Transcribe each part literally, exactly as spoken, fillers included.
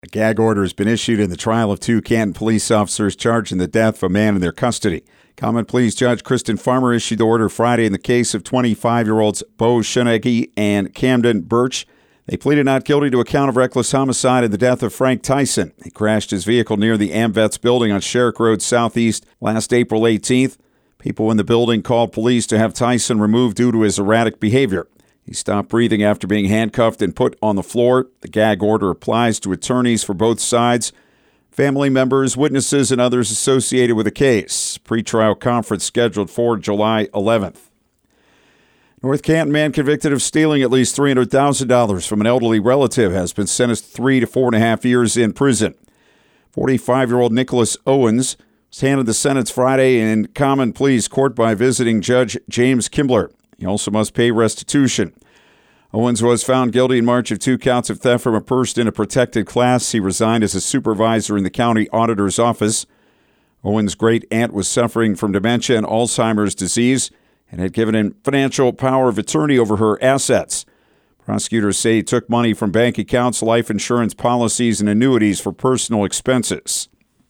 A gag order has been issued in the trial of two Canton police officers charged in the death of a man in their custody. Common Pleas Judge Kristen Farmer issued the order Friday in the case of twenty-five-year-olds Bo Shunegi and Camden Birch. They pleaded not guilty to a count of reckless homicide in the death of Frank Tyson. He crashed his vehicle near the AmVets building on Sherrick Road Southeast last April eighteenth. People in the building called police to have Tyson removed due to his erratic behavior. He stopped breathing after being handcuffed and put on the floor. The gag order applies to attorneys for both sides, family members, witnesses, and others associated with the case. Pretrial conference scheduled for July eleventh. North Canton man convicted of stealing at least three hundred thousand dollars from an elderly relative has been sentenced to three to four and a half years in prison. forty-five-year-old Nicholas Owens was handed the sentence Friday in Common Pleas Court by visiting Judge James Kimbler. He also must pay restitution. Owens was found guilty in March of two counts of theft from a person in a protected class. He resigned as a supervisor in the county auditor's office. Owens' great-aunt was suffering from dementia and Alzheimer's disease and had given him financial power of attorney over her assets. Prosecutors say he took money from bank accounts, life insurance policies, and annuities for personal expenses.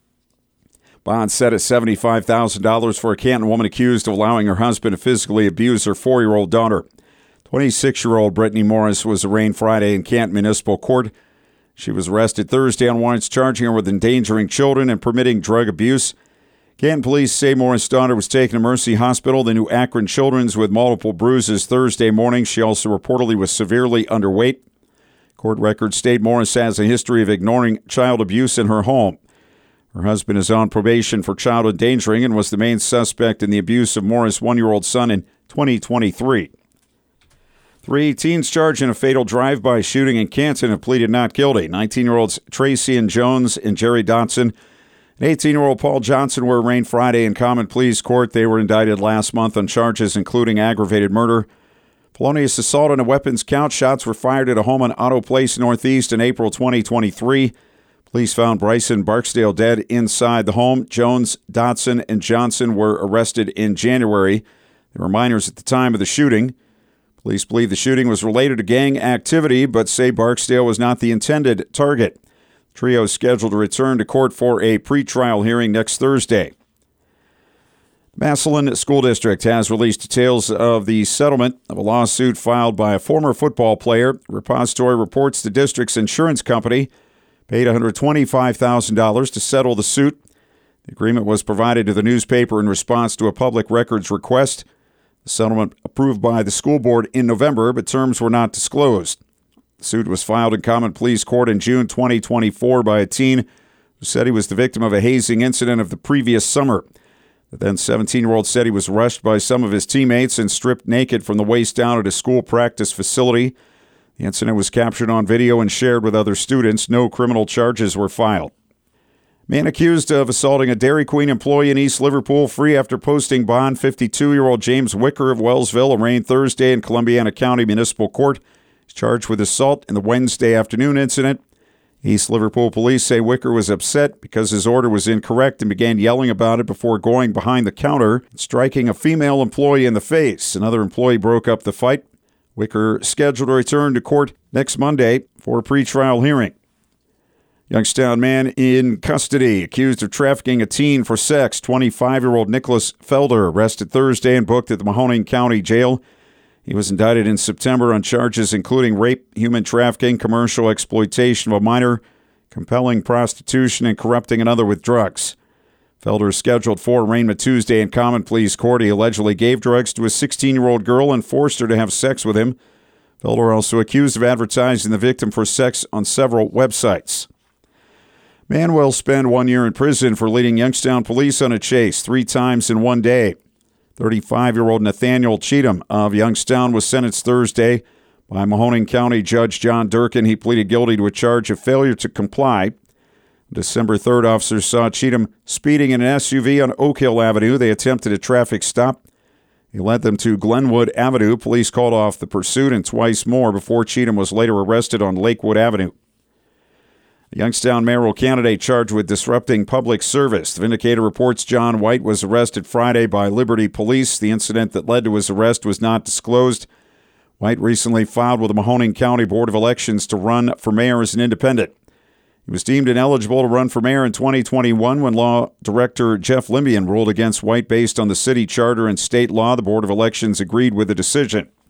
Bond set at seventy-five thousand dollars for a Canton woman accused of allowing her husband to physically abuse her four-year-old daughter. twenty-six-year-old Brittany Morris was arraigned Friday in Canton Municipal Court. She was arrested Thursday on warrants charging her with endangering children and permitting drug abuse. Canton police say Morris' daughter was taken to Mercy Hospital, the New Akron Children's, with multiple bruises Thursday morning. She also reportedly was severely underweight. Court records state Morris has a history of ignoring child abuse in her home. Her husband is on probation for child endangering and was the main suspect in the abuse of Morris' one-year-old son in twenty twenty-three. Three teens charged in a fatal drive-by shooting in Canton have pleaded not guilty. nineteen-year-olds Tracy and Jones and Jerry Dotson and eighteen-year-old Paul Johnson were arraigned Friday in Common Pleas Court. They were indicted last month on charges including aggravated murder, felonious assault on a weapons count. Shots were fired at a home on Otto Place Northeast in April twenty twenty-three. Police found Bryson Barksdale dead inside the home. Jones, Dotson, and Johnson were arrested in January. They were minors at the time of the shooting. Police believe the shooting was related to gang activity, but say Barksdale was not the intended target. The trio is scheduled to return to court for a pretrial hearing next Thursday. Massillon School District has released details of the settlement of a lawsuit filed by a former football player. Repository reports the district's insurance company paid one hundred twenty-five thousand dollars to settle the suit. The agreement was provided to the newspaper in response to a public records request. The settlement approved by the school board in November, but terms were not disclosed. The suit was filed in Common Pleas Court in June twenty twenty-four by a teen who said he was the victim of a hazing incident of the previous summer. The then seventeen-year-old said he was rushed by some of his teammates and stripped naked from the waist down at a school practice facility. The incident was captured on video and shared with other students. No criminal charges were filed. Man accused of assaulting a Dairy Queen employee in East Liverpool free after posting bond. fifty-two-year-old James Wicker of Wellsville arraigned Thursday in Columbiana County Municipal Court. He's charged with assault in the Wednesday afternoon incident. East Liverpool police say Wicker was upset because his order was incorrect and began yelling about it before going behind the counter and striking a female employee in the face. Another employee broke up the fight. Wicker scheduled to return to court next Monday for a pretrial hearing. Youngstown man in custody, accused of trafficking a teen for sex. twenty-five-year-old Nicholas Felder arrested Thursday and booked at the Mahoning County Jail. He was indicted in September on charges including rape, human trafficking, commercial exploitation of a minor, compelling prostitution, and corrupting another with drugs. Felder is scheduled for arraignment Tuesday in Common Pleas Court. He allegedly gave drugs to a sixteen-year-old girl and forced her to have sex with him. Felder also accused of advertising the victim for sex on several websites. Man will spend one year in prison for leading Youngstown police on a chase three times in one day. thirty-five-year-old Nathaniel Cheatham of Youngstown was sentenced Thursday by Mahoning County Judge John Durkin. He pleaded guilty to a charge of failure to comply. December third, officers saw Cheatham speeding in an S U V on Oak Hill Avenue. They attempted a traffic stop. He led them to Glenwood Avenue. Police called off the pursuit and twice more before Cheatham was later arrested on Lakewood Avenue. A Youngstown mayoral candidate charged with disrupting public service. The Vindicator reports John White was arrested Friday by Liberty Police. The incident that led to his arrest was not disclosed. White recently filed with the Mahoning County Board of Elections to run for mayor as an independent. He was deemed ineligible to run for mayor in twenty twenty-one when Law Director Jeff Limbian ruled against White based on the city charter and state law. The Board of Elections agreed with the decision.